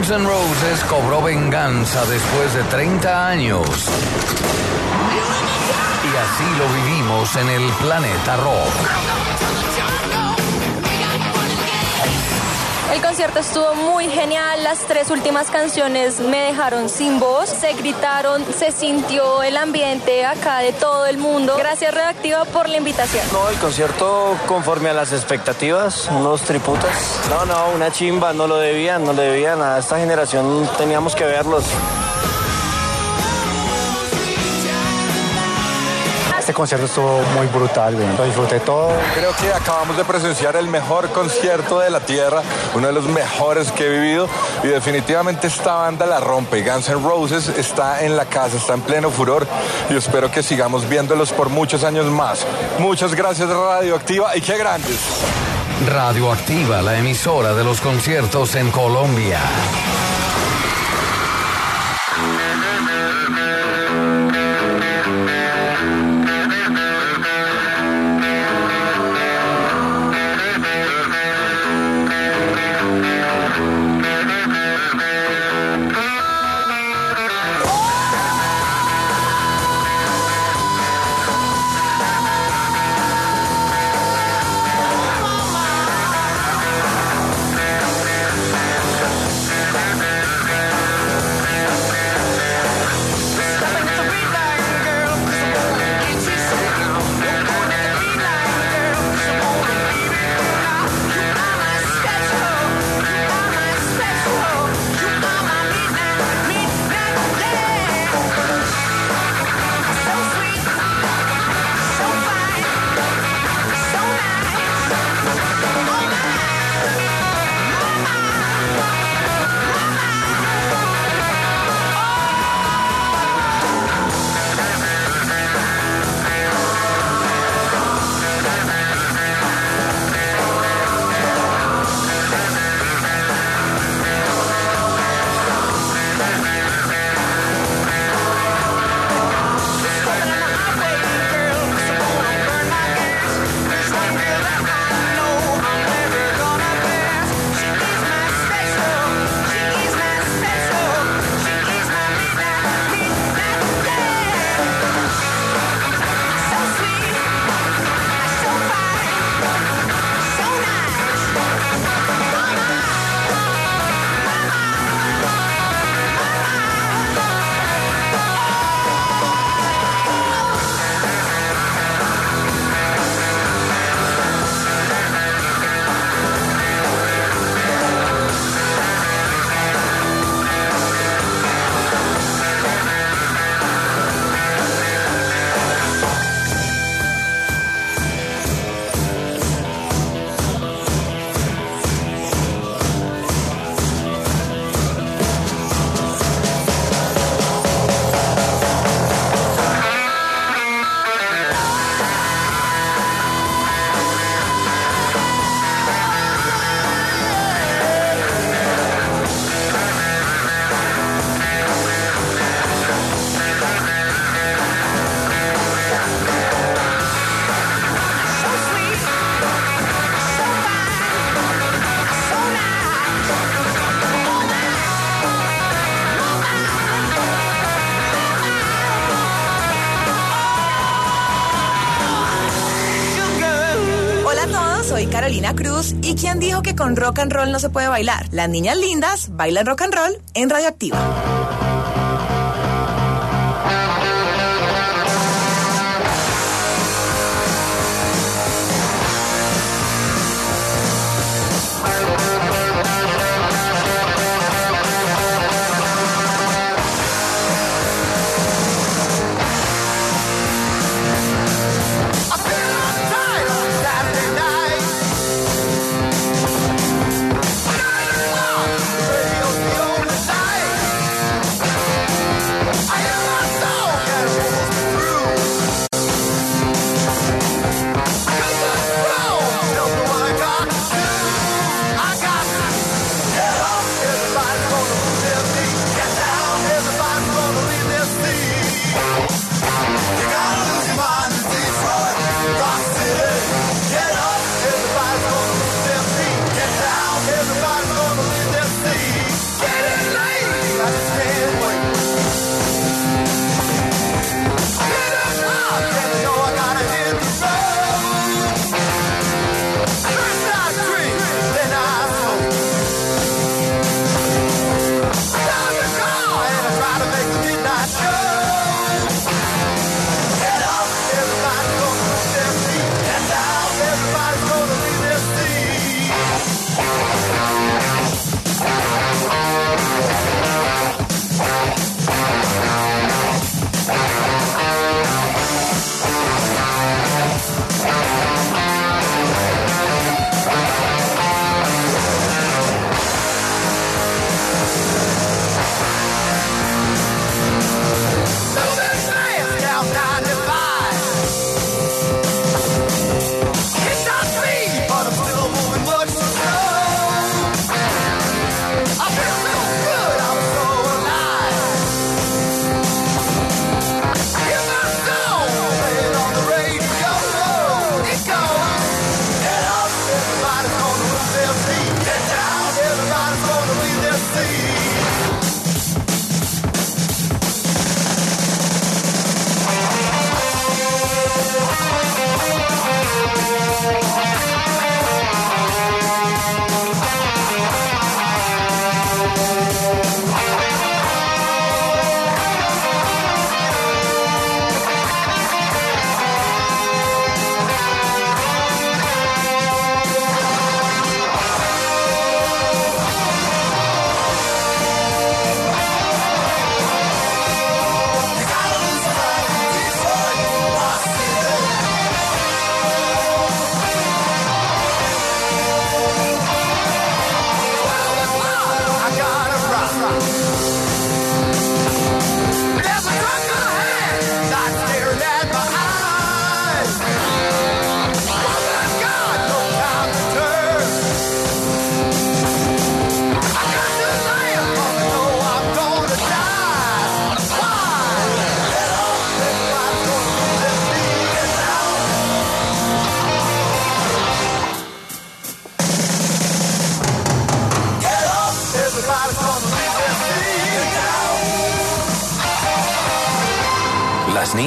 Guns N' Roses cobró venganza después de 30 años. Y así lo vivimos en el Planeta Rock. El concierto estuvo muy genial, las 3 últimas canciones me dejaron sin voz, se gritaron, se sintió el ambiente acá de todo el mundo. Gracias Radioactiva por la invitación. No, el concierto conforme a las expectativas, unos triputas. No, una chimba, no lo debían, a esta generación teníamos que verlos. Este concierto estuvo muy brutal, bien. Lo disfruté todo. Creo que acabamos de presenciar el mejor concierto de la tierra, uno de los mejores que he vivido, y definitivamente esta banda la rompe. Guns N' Roses está en la casa, está en pleno furor, y espero que sigamos viéndolos por muchos años más. Muchas gracias Radioactiva, y qué grandes. Radioactiva, la emisora de los conciertos en Colombia. Soy Carolina Cruz, y ¿quién dijo que con rock and roll no se puede bailar? Las niñas lindas bailan rock and roll en Radioactiva.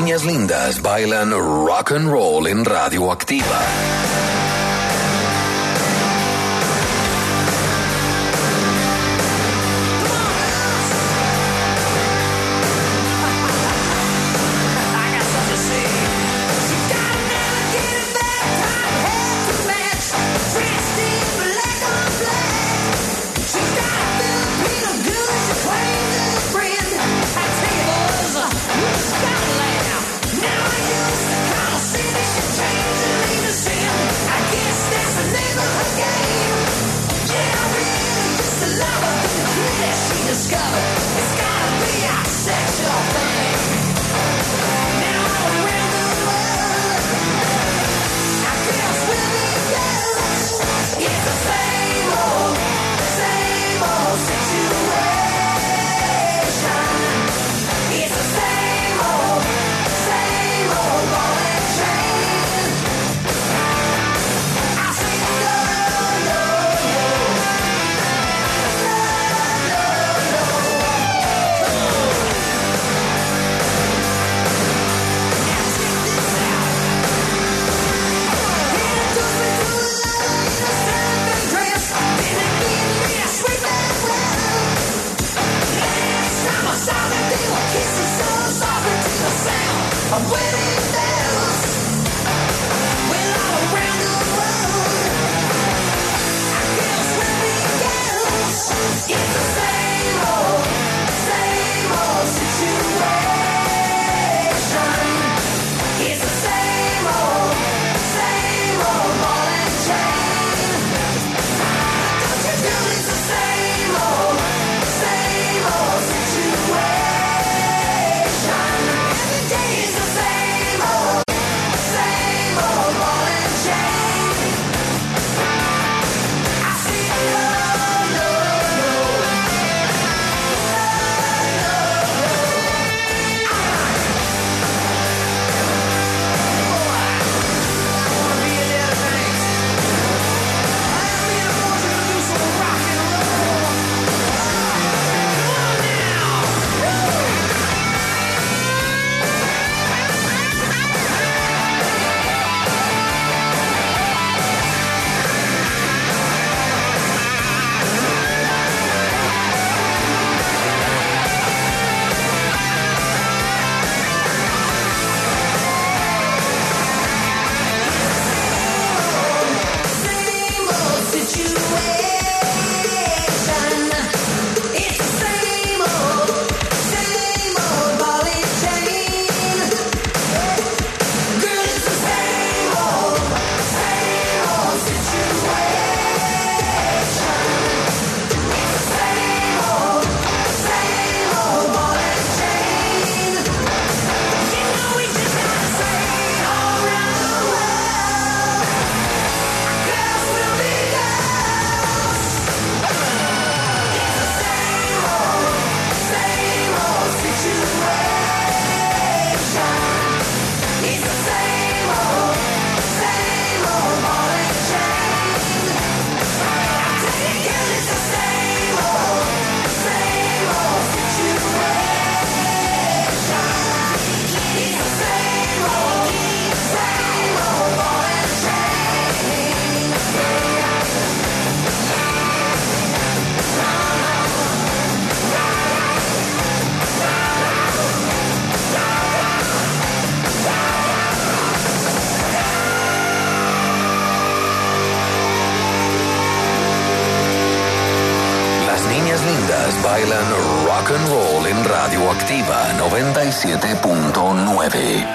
niñas lindas bailan rock and roll en Radioactiva. Bailan rock and roll en Radioactiva 97.9.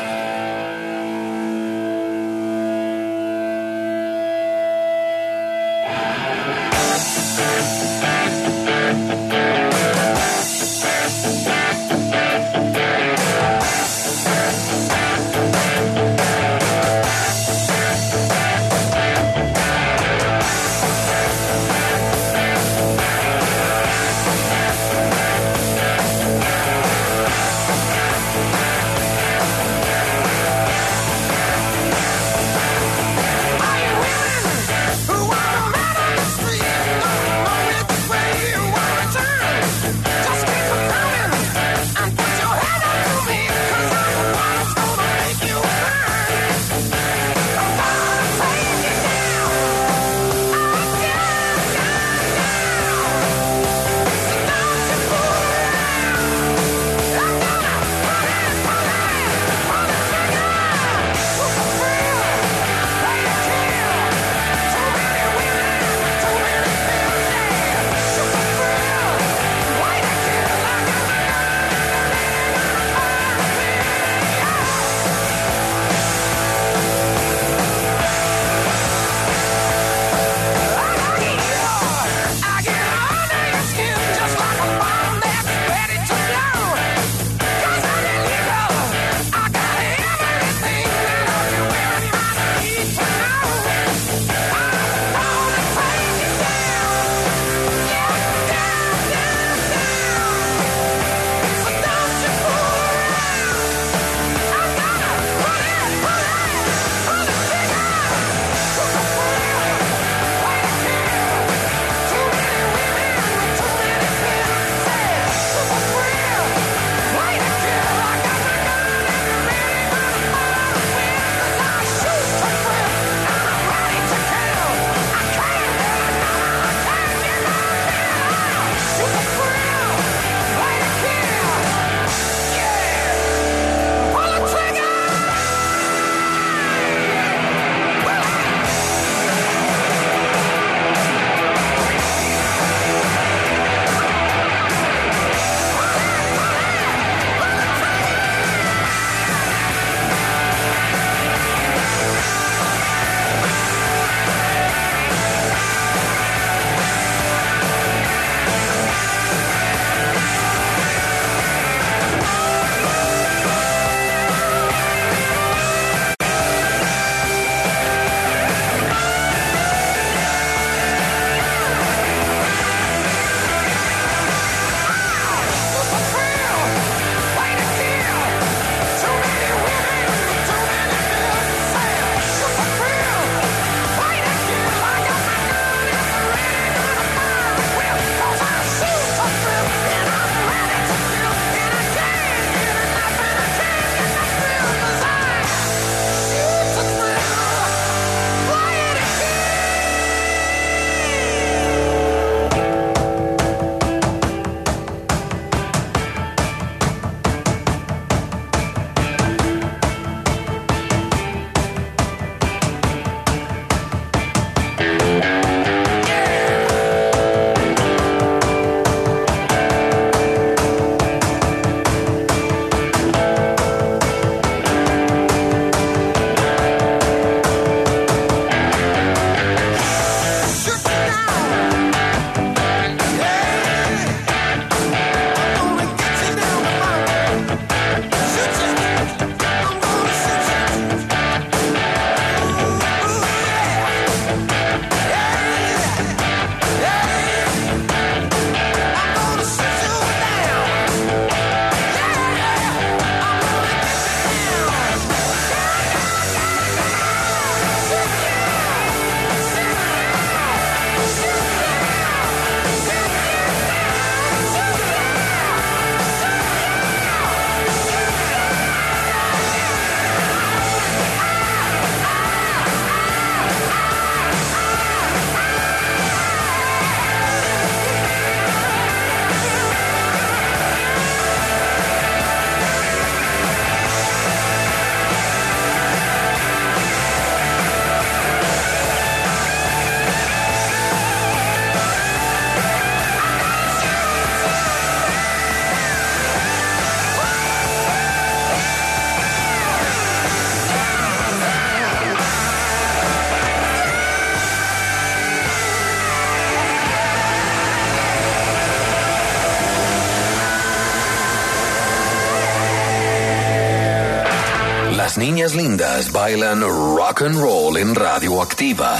Las niñas lindas bailan rock and roll en Radioactiva.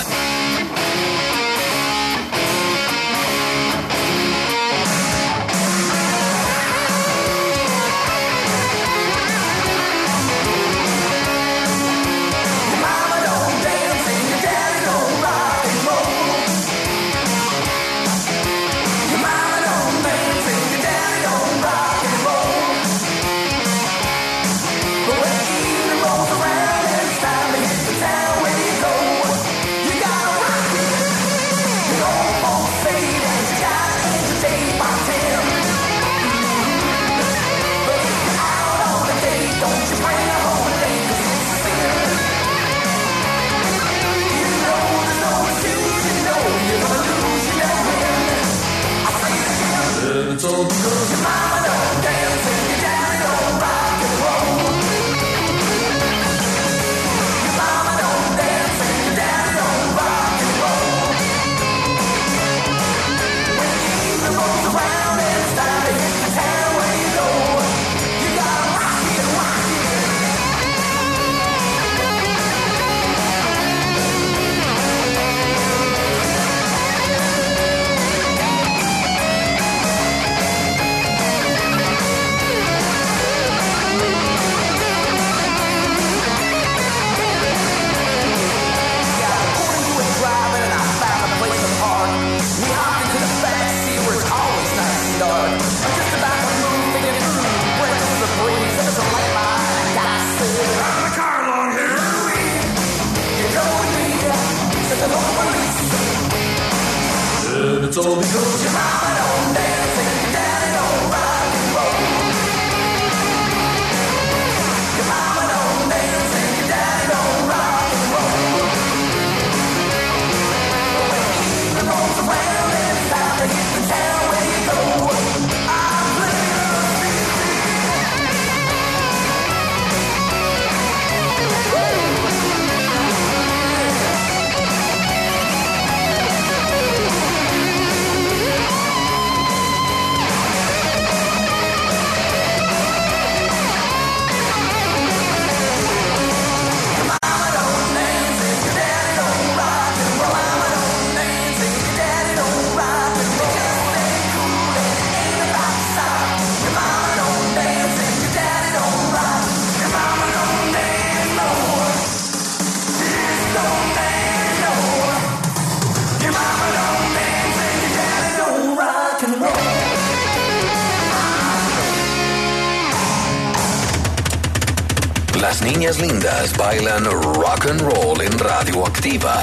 Las niñas lindas bailan rock and roll en Radioactiva.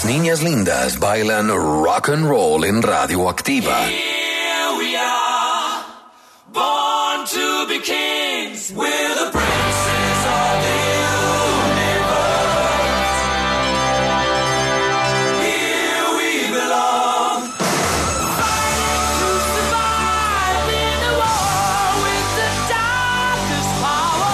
niñas lindas bailan rock and roll en Radioactiva. Here we are, born to be kings, we're the princes of the universe. Here we belong, fighting to survive in a war with the darkest power.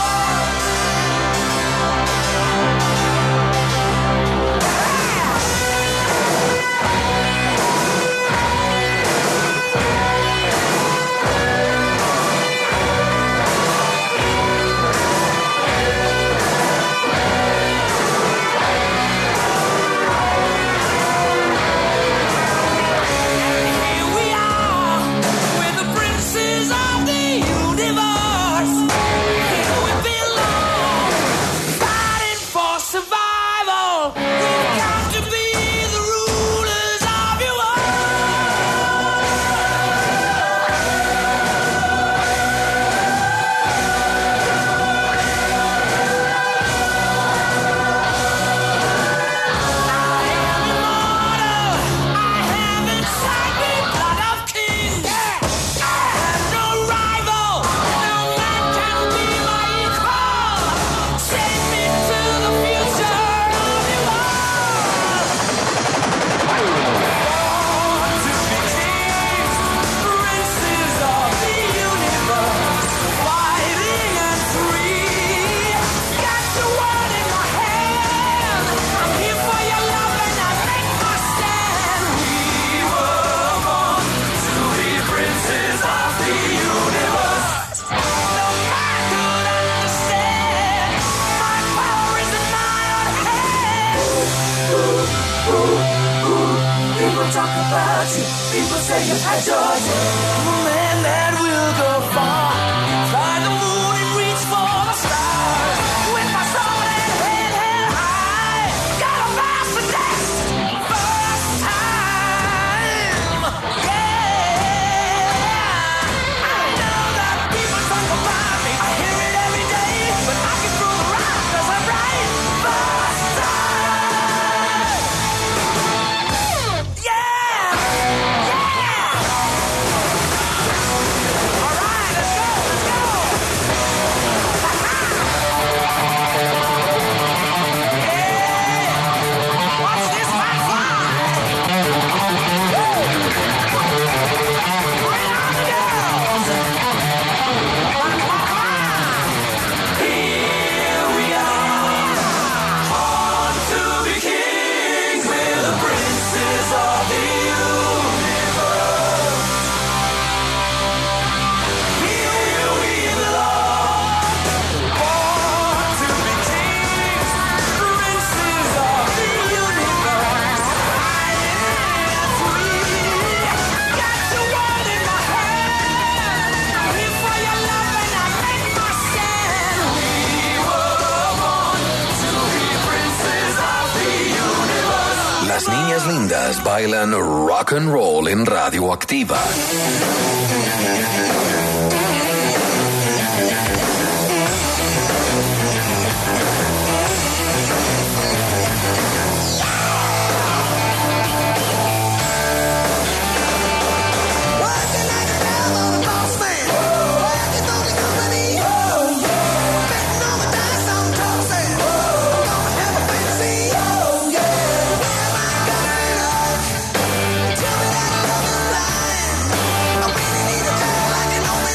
Las niñas lindas bailan rock and roll en Radioactiva. Like an old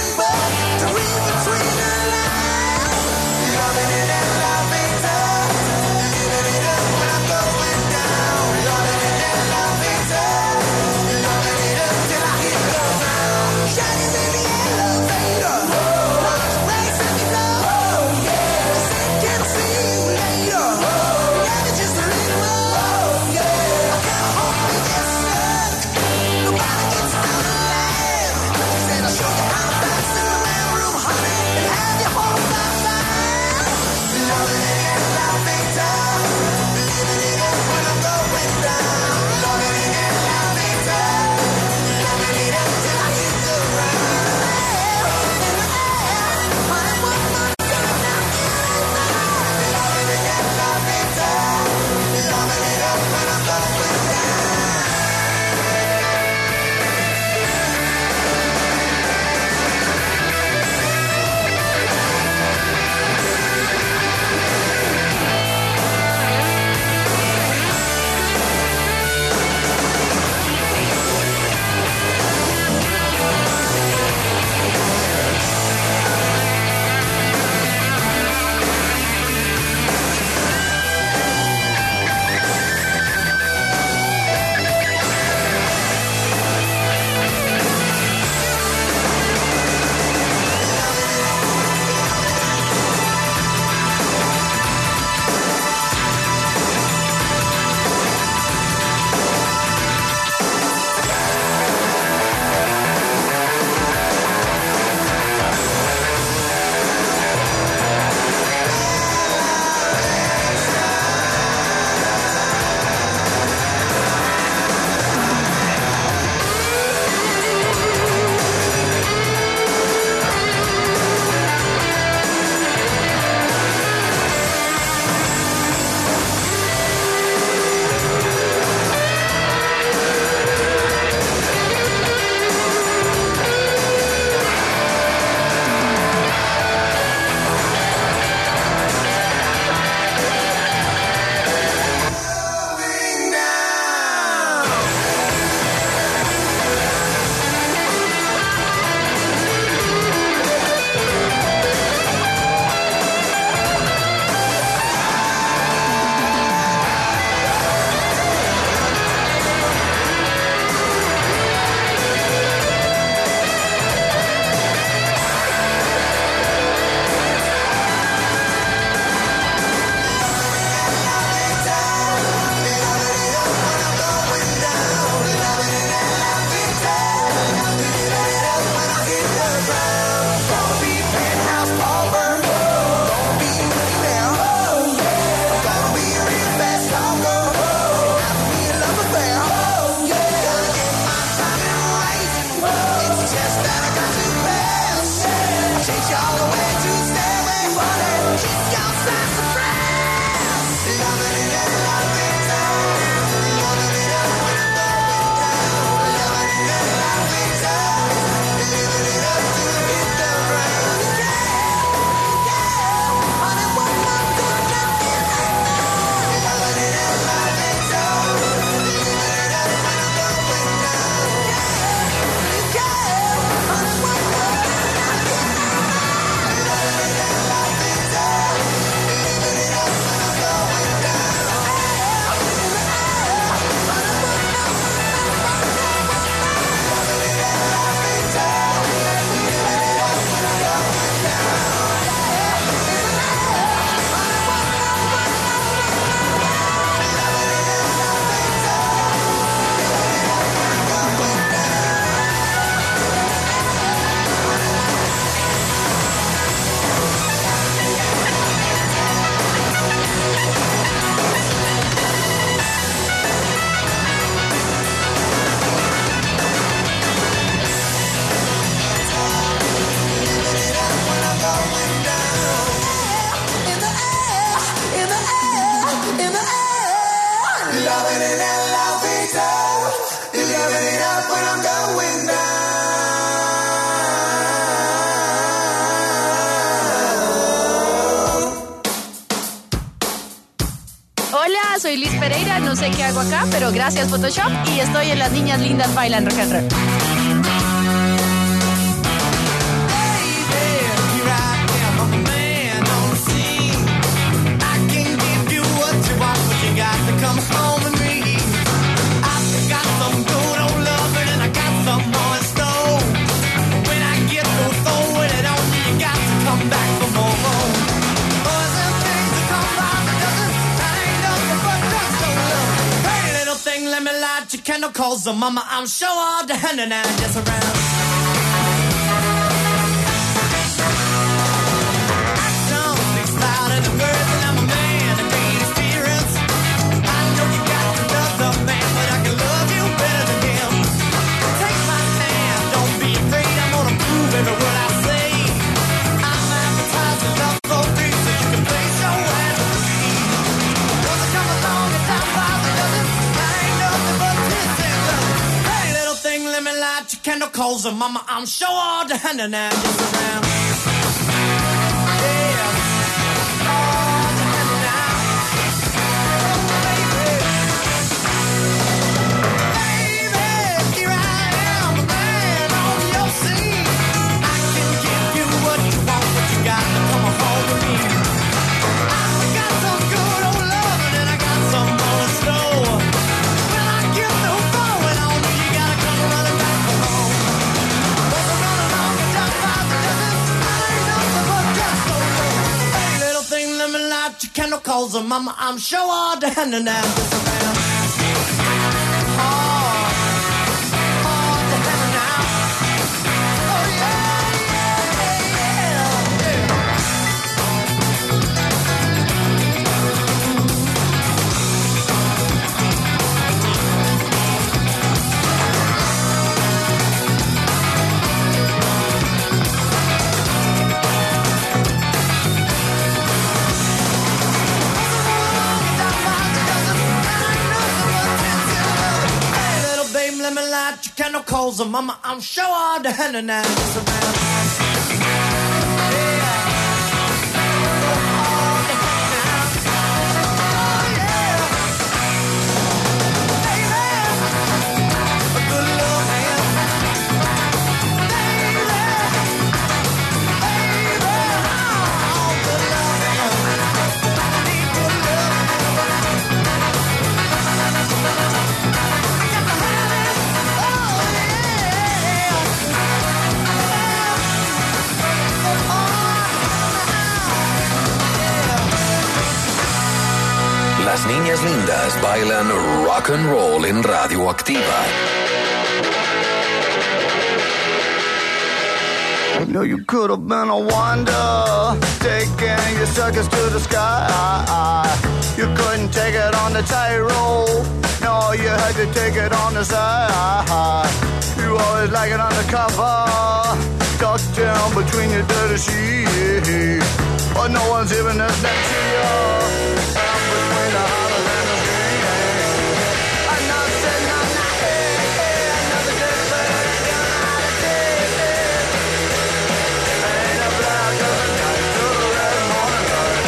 soy Liz Pereira, no sé qué hago acá, pero gracias Photoshop y estoy en Las Niñas Lindas Bailan Rock and Roll. Candle calls the mama, I'm sure all the hand and just around. Action speaks louder than words, and I'm a man of great experience. I know you got another man, but I can love you better than him. Take my hand, don't be afraid, I'm gonna prove every word I say. I'm advertising love for free, so you can place your hand on me. Doesn't come along and time flies, it doesn't. Let me light your candle calls and mama, I'm sure all the hand and just around. Yeah, all the hand and baby, here I am, a man on your scene. I can give you what you want, but you got to come home with me. I got some good old loving and I got some more slow. When I get no going on you, you gotta come running back home. Wasn't running on the top five, I ain't nothing but just so low. Hey, little thing, let me light your candle calls and mama, I'm sure all the hand and just around. Let me light your candle calls and mama, I'm sure all the hand and just around. Las niñas lindas bailan rock and roll en Radioactiva. You know you could have been a wonder, taking your circus to the sky. You couldn't take it on the tightrope, no, you had to take it on the side. You always like it undercover, tucked down between your dirty sheets. But no one's even as next to you. I'm between the hollers and the screams. I know, said, no, not here. Another day, but you're not a day. Ain't a black of the night to the red morning light.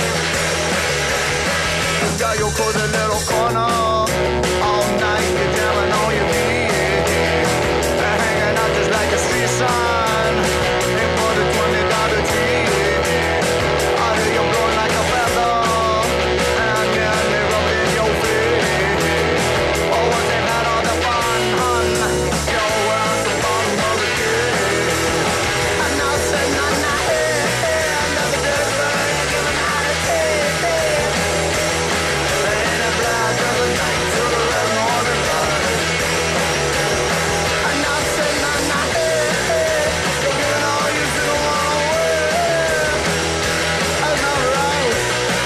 You got your cozy little corner. All night you're jamming on your feet. And hanging out just like a street sign. Ain't for the $20 tree. You're blowing like a feather, and then they rub it in your face. Oh, once they had all the fun, hun, you're at the bottom of the cave. And I said, nah, nah, hey, hey, I never did, but I ain't giving out a taste. Ain't a black of the night to the red morning light. And I said, nah, nah, hey, hey, you're giving all you still want away. That's not right.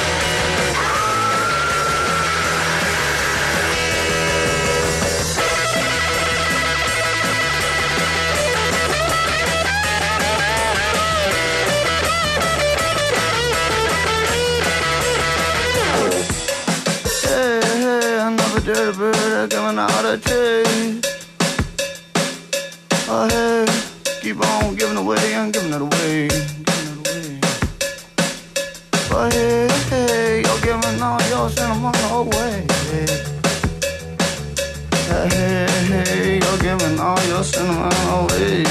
Hey, hey, another dirty bird coming out of taste. Oh, hey, keep on giving away and giving it away, giving it away. But hey, hey, you're giving all your sentimental away. Hey, hey, you're giving all your sentiment away.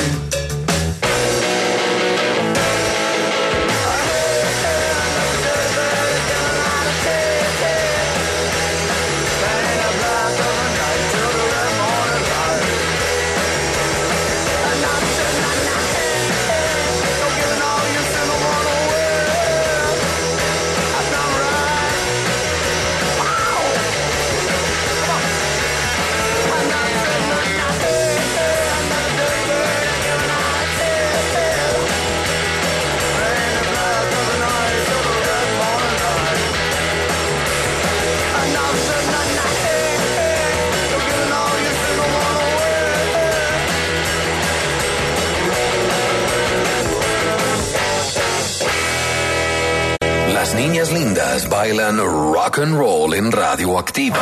Las niñas lindas bailan rock and roll en Radioactiva.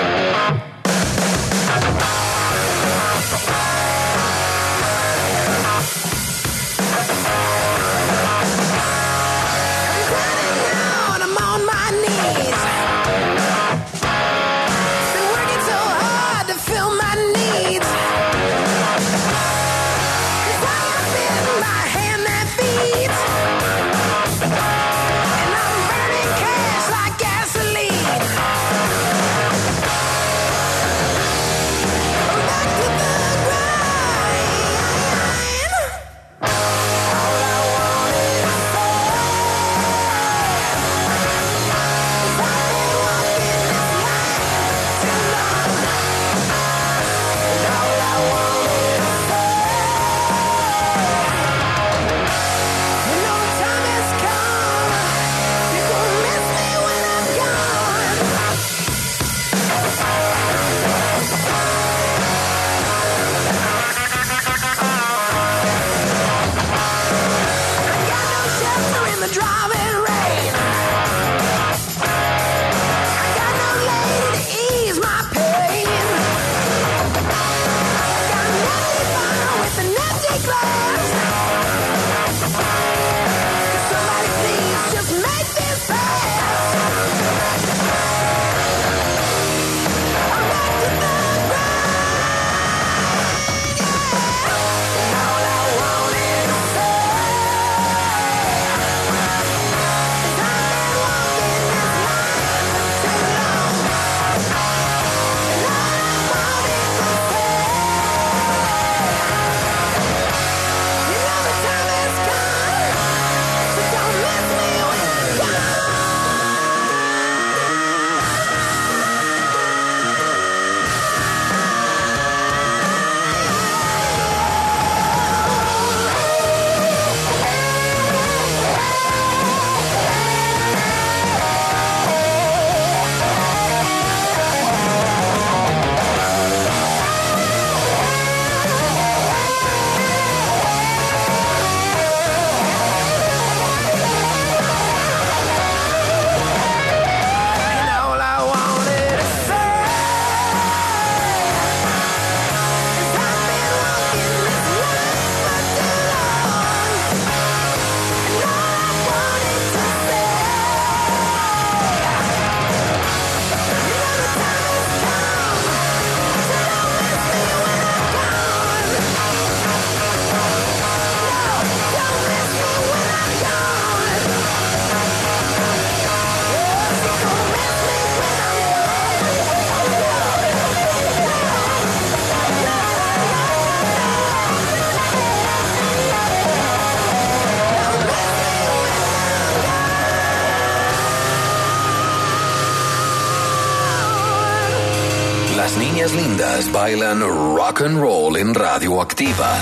Las niñas lindas bailan rock and roll en Radioactiva.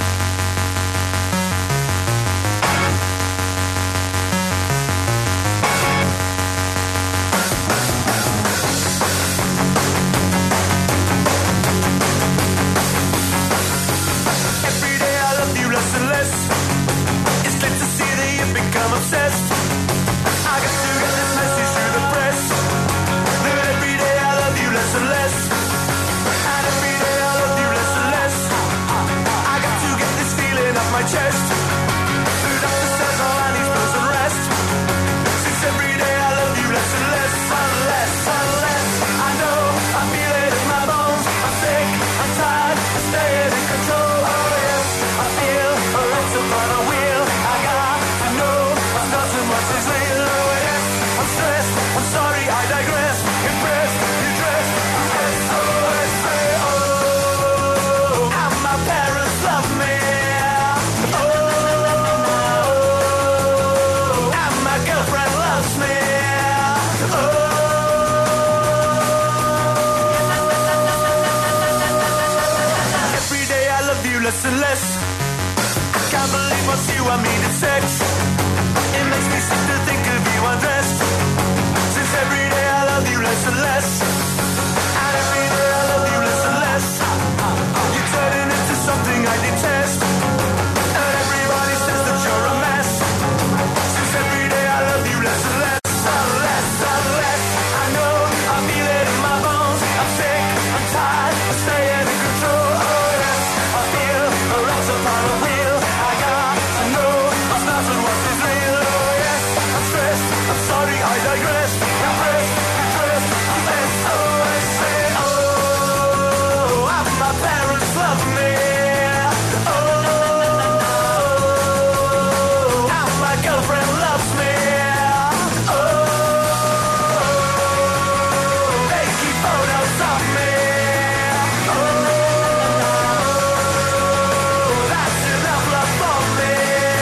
Every day I love you less and less. It's good to see that you've become obsessed. I got to get this message through the press. That every day I love you less and less. And every day I love you less and less. I got to get this what is real. Oh yes, I'm stressed, I'm sorry, I digress. Impressed, you dress, yes, oh I say, oh, and my parents love me. Oh, and my girlfriend loves me. Oh. Every day I love you less and less. I can't believe what's you, I mean it's sex. It makes me sick to think of you undressed. Since every day I love you less and less. And every day I love you less and less. You're turning into something I detest. And everybody says that you're a mess. Since every day I love you less and less. And less and less. I know, I feel it in my bones. I'm sick, I'm tired, I'm staying in control. Oh yes, I feel a rush upon a wheel. I got to know what's not and what is real. Oh yes, I'm stressed, I'm sorry, I digress. Impressed, impressed, yes, oh I say, oh, and my parents love me. Oh, and my girlfriend loves me. Oh, they keep photos of me. Oh, that's enough love for me.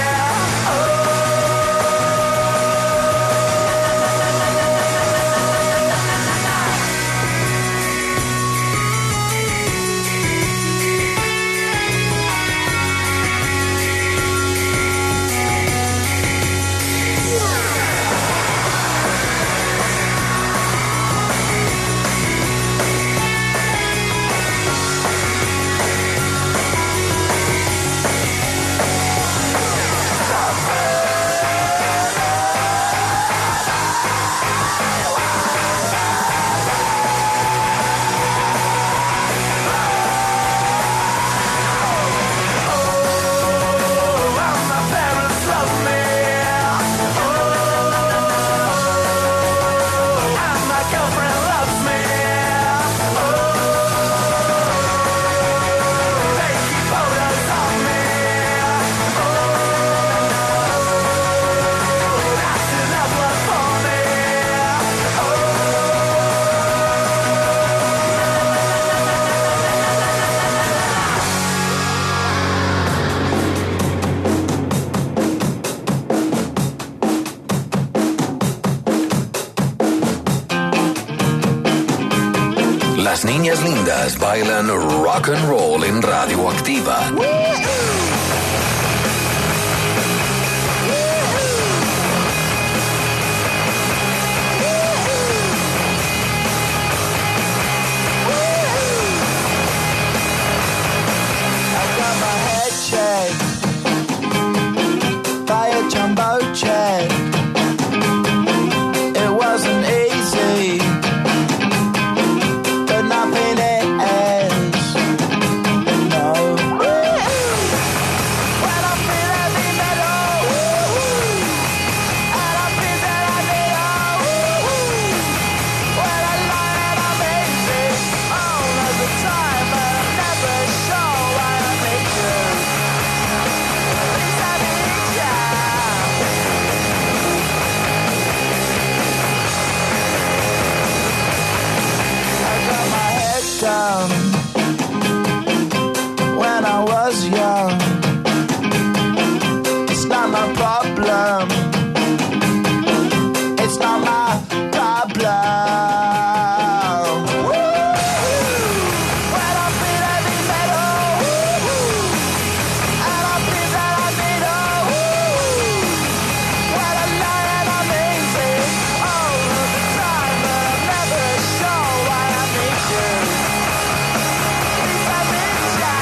Las niñas lindas bailan rock and roll en Radioactiva. I got my head checked by a jumbo jet. It wasn't easy, but nothing is. No. When I feel heavy metal, and I feel that I need when I lie and I'm easy all of the time, but I'm never sure why I make you. At least I need ya. I got my head down when I was young. It's not my problem. It's not my problem. When I feel heavy metal, and I feel that I need when I lie and I'm easy all of the time, but I'm never sure why I need you. At least I need ya.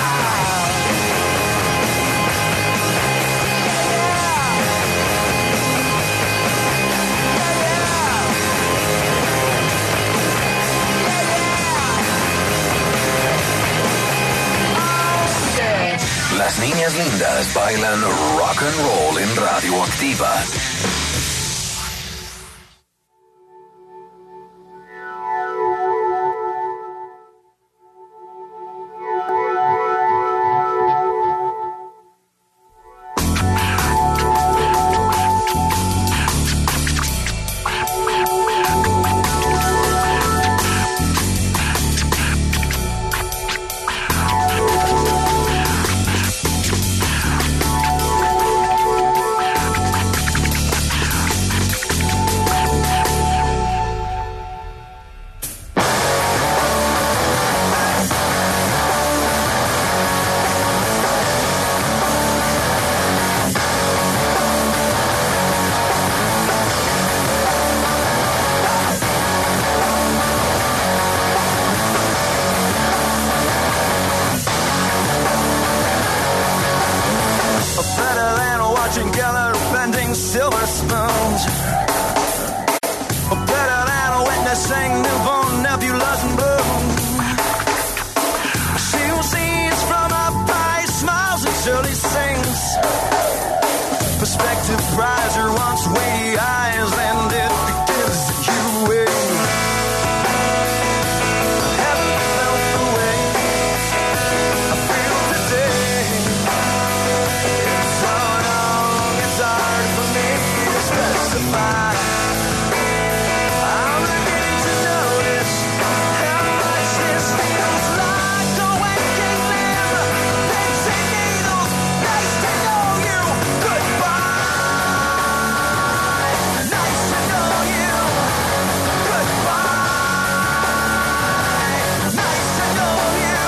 Las niñas lindas bailan rock and roll en Radioactiva. sang newborn nebulas and bloom. She who sees from up high, smiles until he sings. Perspective prize her once weighty eyes, and it gives you away. Haven't felt the way I feel today. It's so long, it's hard for me to specify. I'm beginning to notice how much this feels like a waking limb. Pins and needles, nice to know you. Goodbye, nice to know you. Goodbye, nice to know you.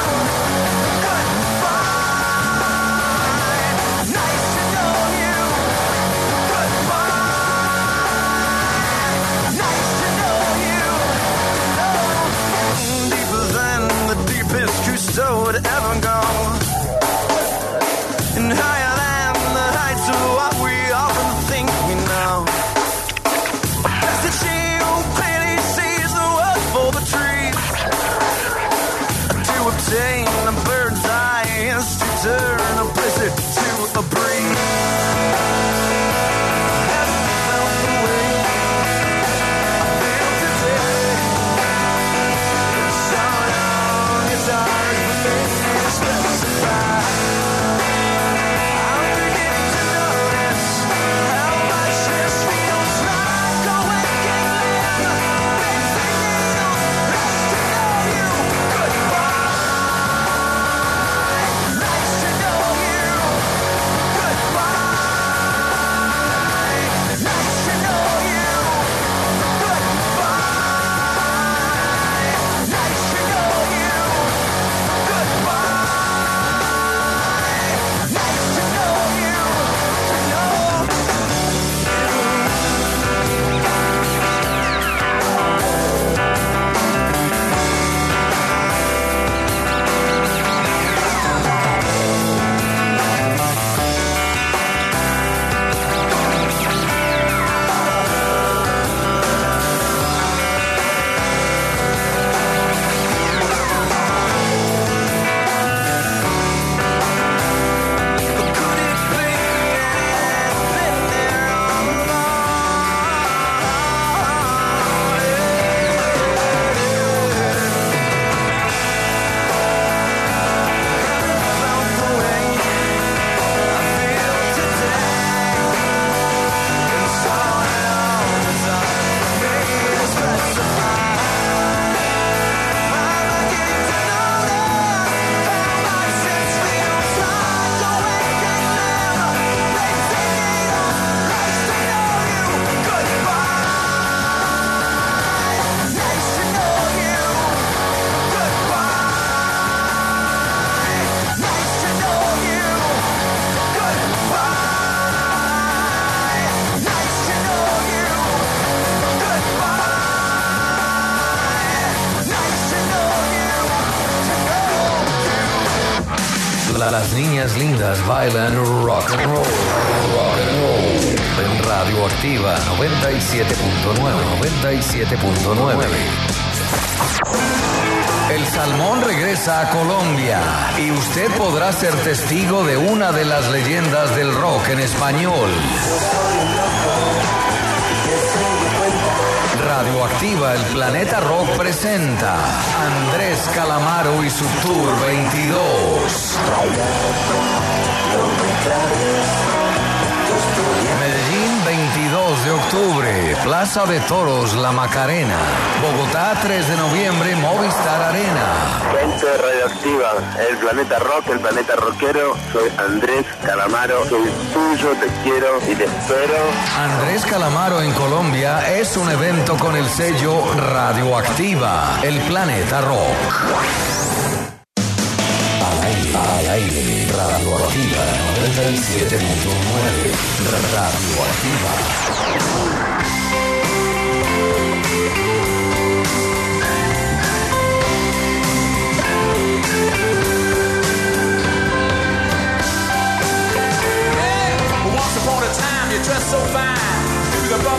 Goodbye, nice to know you. Goodbye, nice to know you. Deeper than the deepest trousseau would ever go, and higher than the heights of what we often think we know. That's the she who clearly sees the wood for the trees. To obtain a bird's eye is to turn a blizzard to a breeze. Haven't felt the way I feel today. It's so long, it's hard for me to specify. I'm beginning to notice how much this feels like a waking limb. Pins and needles, nice to know you. Goodbye, nice to know you. Goodbye, nice to know you. Goodbye, nice to know you. Goodbye, nice to know you. To know. Could it be anything there on the felt the way I feel today. It's so long, it's hard for me to specify. I'm beginning to notice how much this feels like a waking limb. Pins and needles, nice to know you. Goodbye, nice to know you. Goodbye, nice to know you. Goodbye, nice to know you. Goodbye, nice to know you. Las niñas lindas bailan rock and roll. Rock and roll. En Radioactiva 97.9. El salmón regresa a Colombia y usted podrá ser testigo de una de las leyendas del rock en español. Radioactiva, el Planeta Rock presenta Andrés Calamaro y su Tour 22. Medellín, 22 de octubre, Plaza de Toros, La Macarena. Bogotá, 3 de noviembre, Movistar Arena. Gente Radioactiva, el Planeta Rock, el Planeta Rockero. Soy Andrés Calamaro, soy tuyo, te quiero y te espero. Andrés Calamaro en Colombia es un evento con el sello Radioactiva, el Planeta Rock. Al aire, Radioactiva 97.9. Radioactiva.